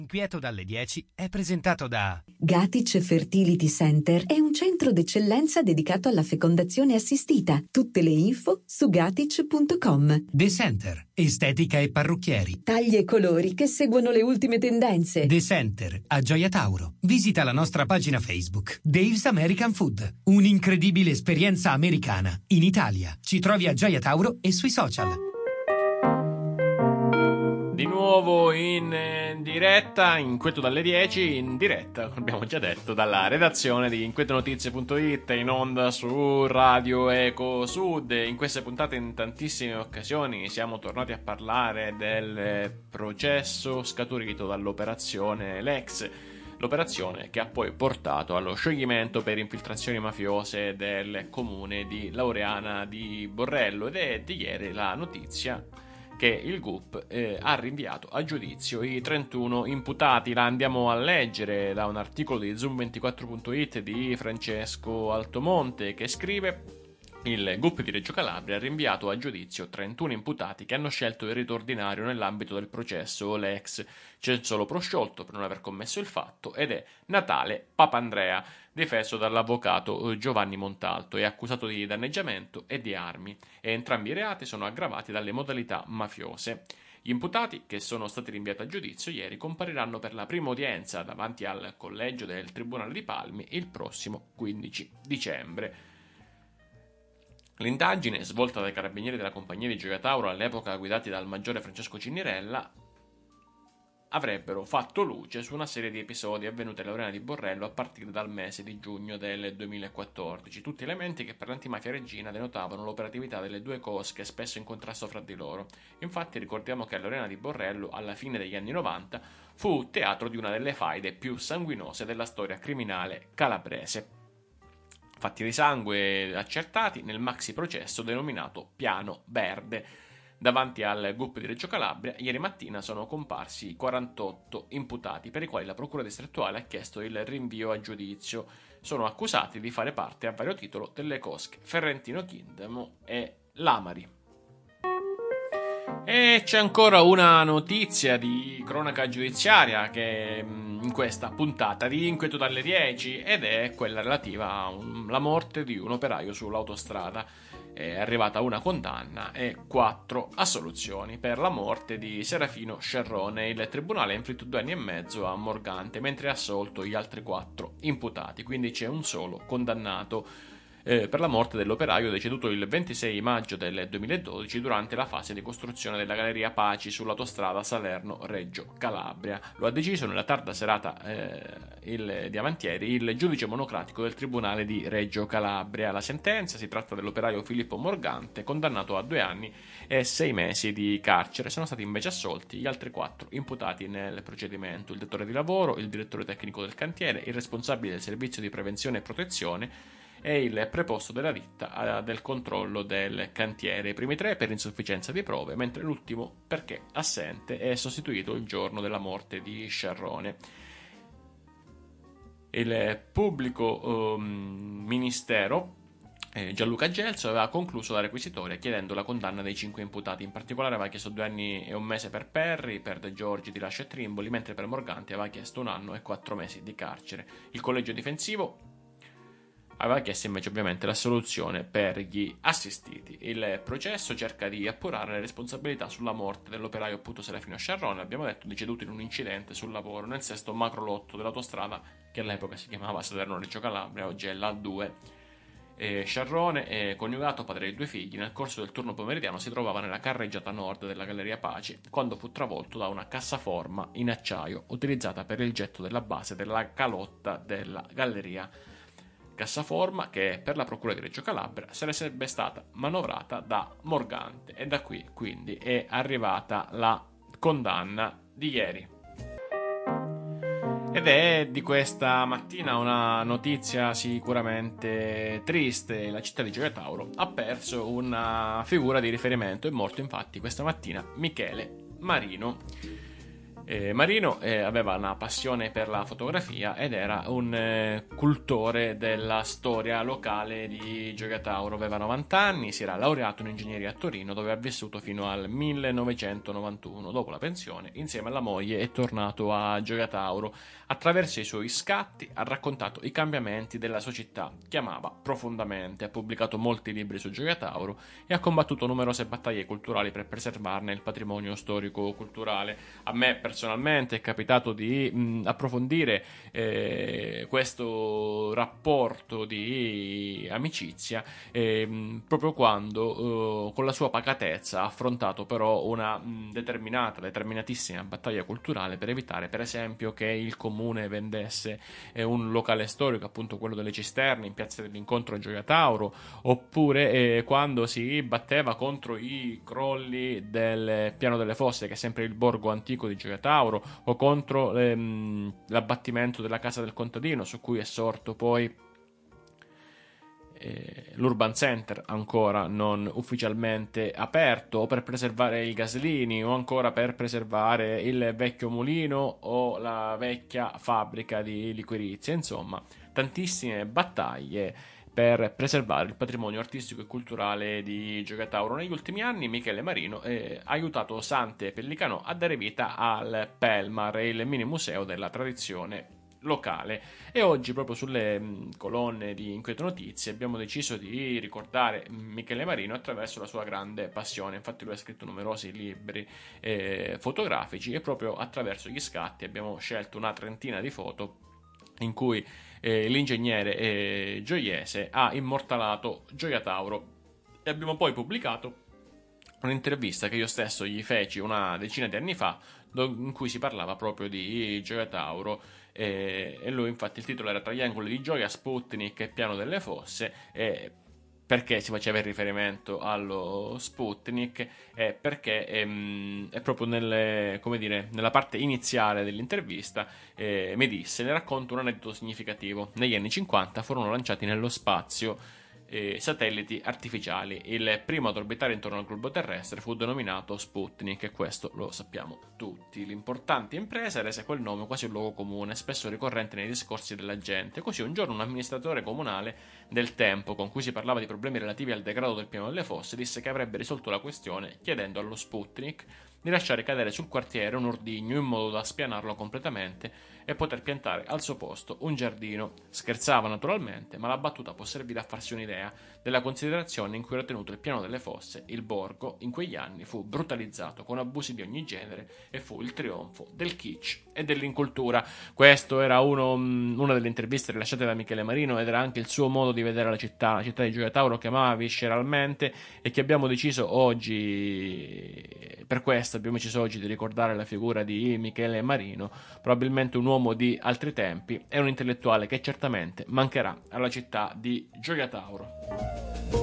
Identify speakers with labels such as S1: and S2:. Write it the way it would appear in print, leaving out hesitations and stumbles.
S1: Inquieto dalle 10 è presentato da
S2: Gatic Fertility Center è un centro d'eccellenza dedicato alla fecondazione assistita. Tutte le info su gatic.com.
S1: The Center, estetica e parrucchieri.
S2: Tagli e colori che seguono le ultime tendenze.
S1: The Center, a Gioia Tauro. Visita la nostra pagina Facebook. Dave's American Food, un'incredibile esperienza americana in Italia. Ci trovi a Gioia Tauro e sui social.
S3: Di nuovo in diretta, Inquieto dalle 10, in diretta, abbiamo già detto, dalla redazione di inquietonotizie.it, in onda su Radio Eco Sud. In queste puntate, in tantissime occasioni, siamo tornati a parlare del processo scaturito dall'operazione Lex, l'operazione che ha poi portato allo scioglimento per infiltrazioni mafiose del comune di Laureana di Borrello. Ed è di ieri la notizia che il GUP ha rinviato a giudizio i 31 imputati. La andiamo a leggere da un articolo di Zoom24.it di Francesco Altomonte, che scrive: il GUP di Reggio Calabria ha rinviato a giudizio 31 imputati che hanno scelto il rito ordinario nell'ambito del processo Lex. C'è il solo prosciolto per non aver commesso il fatto ed è Natale Papandrea, difeso dall'avvocato Giovanni Montalto, è accusato di danneggiamento e di armi, e entrambi i reati sono aggravati dalle modalità mafiose. Gli imputati, che sono stati rinviati a giudizio ieri, compariranno per la prima udienza davanti al collegio del Tribunale di Palmi il prossimo 15 dicembre. L'indagine, svolta dai carabinieri della compagnia di Gioia Tauro, all'epoca guidati dal maggiore Francesco Cinnirella, avrebbero fatto luce su una serie di episodi avvenuti a Laureana di Borrello a partire dal mese di giugno del 2014, tutti elementi che per l'antimafia reggina denotavano l'operatività delle due cosche, spesso in contrasto fra di loro. Infatti ricordiamo che a Laureana di Borrello, alla fine degli anni 90, fu teatro di una delle faide più sanguinose della storia criminale calabrese. Fatti di sangue accertati nel maxi processo denominato Piano Verde. Davanti al GUP di Reggio Calabria, ieri mattina sono comparsi 48 imputati per i quali la Procura distrettuale ha chiesto il rinvio a giudizio. Sono accusati di fare parte a vario titolo delle cosche Ferrentino Kingdom e Lamari. E c'è ancora una notizia di cronaca giudiziaria che in questa puntata di Inquieto dalle 10, ed è quella relativa alla morte di un operaio sull'autostrada. È arrivata una condanna e 4 assoluzioni per la morte di Serafino Scerrone. Il tribunale ha inflitto 2 anni e mezzo a Morgante, mentre ha assolto gli altri 4 imputati, quindi c'è un solo condannato per la morte dell'operaio deceduto il 26 maggio del 2012 durante la fase di costruzione della galleria Paci sull'autostrada Salerno-Reggio Calabria. Lo ha deciso nella tarda serata di avantieri il giudice monocratico del Tribunale di Reggio Calabria. La sentenza: si tratta dell'operaio Filippo Morgante, condannato a 2 anni e 6 mesi di carcere. Sono stati invece assolti gli altri 4 imputati nel procedimento: il datore di lavoro, il direttore tecnico del cantiere, il responsabile del servizio di prevenzione e protezione e il preposto della ditta del controllo del cantiere. I primi 3 per insufficienza di prove, mentre l'ultimo perché assente e sostituito il giorno della morte di Scerrone. Il pubblico ministero Gianluca Gelso aveva concluso la requisitoria chiedendo la condanna dei 5 imputati. In particolare aveva chiesto 2 anni e 1 mese per Perri, per De Giorgi, Di Lascia e Trimboli, mentre per Morganti aveva chiesto 1 anno e 4 mesi di carcere. Il collegio difensivo aveva chiesto invece ovviamente l'assoluzione per gli assistiti. Il processo cerca di appurare le responsabilità sulla morte dell'operaio appunto Serafino Scerrone, abbiamo detto, deceduto in un incidente sul lavoro nel 6° macrolotto dell'autostrada che all'epoca si chiamava Salerno-Reggio Calabria, oggi è l'A2. Scerrone, coniugato, padre di 2 figli, nel corso del turno pomeridiano si trovava nella carreggiata nord della Galleria Paci quando fu travolto da una cassaforma in acciaio utilizzata per il getto della base della calotta della galleria. Cassaforma che per la Procura di Reggio Calabria sarebbe stata manovrata da Morgante, e da qui quindi è arrivata la condanna di ieri. Ed è di questa mattina una notizia sicuramente triste: la città di Gioia Tauro ha perso una figura di riferimento. È morto infatti questa mattina Michele Marino. Marino aveva una passione per la fotografia ed era un cultore della storia locale di Gioia Tauro. Aveva 90 anni, si era laureato in ingegneria a Torino, dove ha vissuto fino al 1991. Dopo la pensione, insieme alla moglie, è tornato a Gioia Tauro. Attraverso i suoi scatti ha raccontato i cambiamenti della sua città, che amava profondamente. Ha pubblicato molti libri su Gioia Tauro e ha combattuto numerose battaglie culturali per preservarne il patrimonio storico-culturale. A me personalmente è capitato di approfondire questo rapporto di amicizia proprio quando con la sua pacatezza ha affrontato però una determinatissima battaglia culturale per evitare per esempio che il comune vendesse un locale storico, appunto quello delle Cisterne in piazza dell'Incontro a Gioia Tauro, oppure quando si batteva contro i crolli del Piano delle Fosse, che è sempre il borgo antico di Gioia Tauro, o contro l'abbattimento della casa del contadino, su cui è sorto poi l'Urban Center, ancora non ufficialmente aperto, o per preservare i Gaslini, o ancora per preservare il vecchio mulino o la vecchia fabbrica di liquirizia. Insomma, tantissime battaglie per preservare il patrimonio artistico e culturale di Gioia Tauro. Negli ultimi anni Michele Marino ha aiutato Sante Pellicano a dare vita al Pelmar, il mini museo della tradizione locale, e oggi proprio sulle colonne di Inquieto Notizie abbiamo deciso di ricordare Michele Marino attraverso la sua grande passione. Infatti lui ha scritto numerosi libri fotografici, e proprio attraverso gli scatti abbiamo scelto una trentina di foto in cui l'ingegnere gioiese ha immortalato Gioia Tauro, e abbiamo poi pubblicato un'intervista che io stesso gli feci una decina di anni fa, in cui si parlava proprio di Gioia Tauro, e lui, infatti, il titolo era Tra gli angoli di gioia, Sputnik e Piano delle Fosse. Perché si faceva il riferimento allo Sputnik? Perché è proprio nella parte iniziale dell'intervista mi disse: ne racconto un aneddoto significativo. Negli anni 50 furono lanciati nello spazio satelliti artificiali. Il primo ad orbitare intorno al globo terrestre fu denominato Sputnik, e questo lo sappiamo tutti. L'importante impresa rese quel nome quasi un luogo comune, spesso ricorrente nei discorsi della gente. Così un giorno un amministratore comunale del tempo, con cui si parlava di problemi relativi al degrado del Piano delle Fosse, disse che avrebbe risolto la questione chiedendo allo Sputnik di lasciare cadere sul quartiere un ordigno in modo da spianarlo completamente e poter piantare al suo posto un giardino. Scherzava naturalmente, ma la battuta può servire a farsi un'idea della considerazione in cui era tenuto il Piano delle Fosse. Il borgo in quegli anni fu brutalizzato con abusi di ogni genere e fu il trionfo del kitsch e dell'incultura. Questo era una delle interviste rilasciate da Michele Marino, ed era anche il suo modo di vedere la città di Gioia Tauro, che amava visceralmente, e che abbiamo deciso oggi, per questo abbiamo deciso oggi di ricordare la figura di Michele Marino, probabilmente un uomo di altri tempi e un intellettuale che certamente mancherà alla città di Gioia Tauro.